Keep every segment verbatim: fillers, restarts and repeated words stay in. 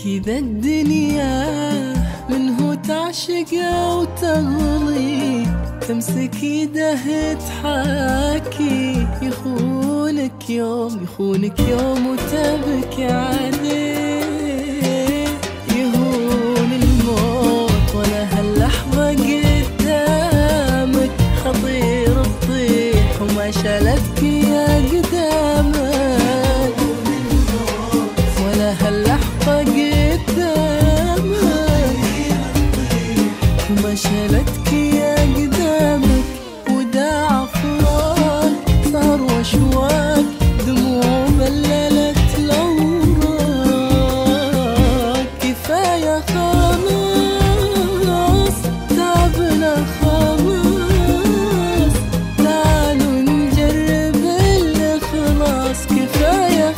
كذا الدنيا منه تعشق وتغلي، تمسك يده تحاكي، يخونك يوم يخونك يوم وتبكي عليه. يهون الموت ولا هاللحظة قدامك، خطير تطيح وما شالتك يا قدامك، ولا هاللحظة قدامك وما شالتك يا قدامك. وداع فراق صار وشواك، دموع بللت الأوراق. كفاية خلاص تعبنا خلاص، تعالوا نجرب الإخلاص. كفاية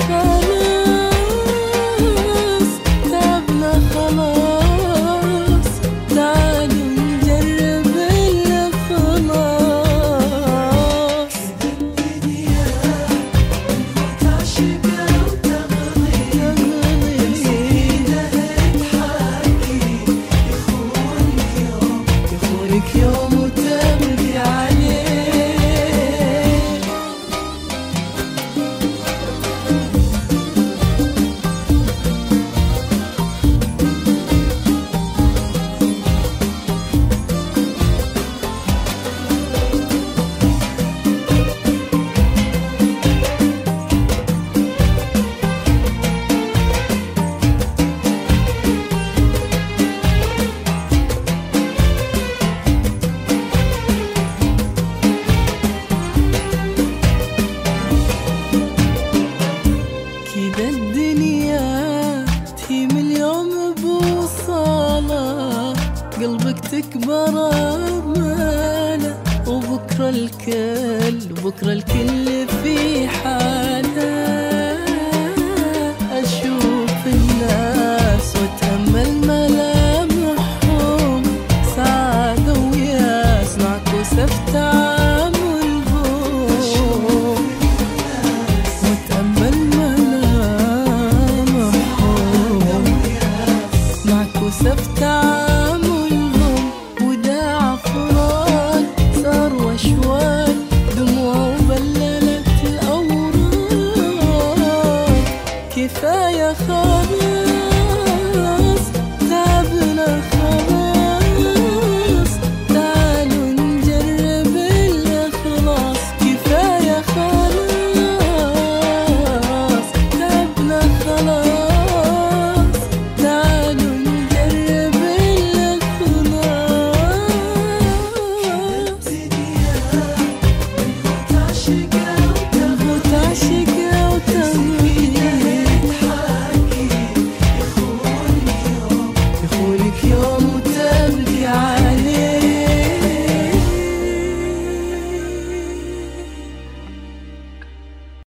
خلاص تعبنا خلاص، تعالوا نجرب الإخلاص. الدنيا تعشق وتغلي، تحاكي، يخونك يوم يخونك يوم وتبكي عليه. كذا الدنيا تهيم اليوم بوصالة، قلبك تكبر أمانة، وبكرة الكل وبكرة الكل في حالة. أشوف الناس وأتأمل ملامحهم، سعادة وياس معكوسة في تعاملهم، وأتأمل ملامحهم معكوسة في تعاملهم.